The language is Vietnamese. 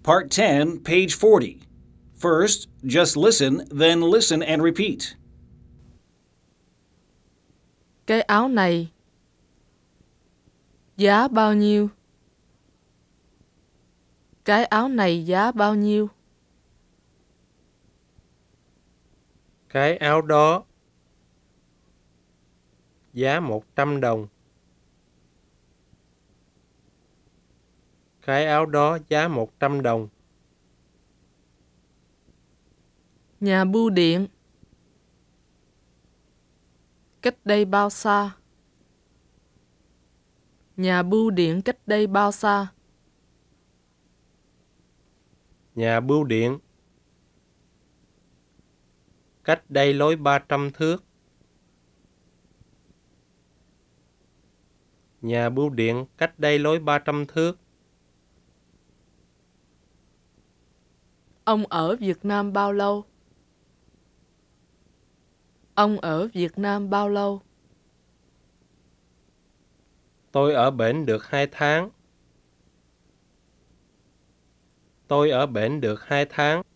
Part 10, page 40. First, just listen and repeat. Cái áo này giá bao nhiêu? Cái áo này giá bao nhiêu? Cái áo đó giá 100 đồng. Cái áo đó giá 100 đồng. Nhà bưu điện cách đây bao xa? Nhà bưu điện cách đây bao xa? Nhà bưu điện cách đây lối 300 thước. Nhà bưu điện cách đây lối 300 thước. Ông ở Việt Nam bao lâu? Ông ở Việt Nam bao lâu? Tôi ở bển được 2 tháng. Tôi ở bển được 2 tháng.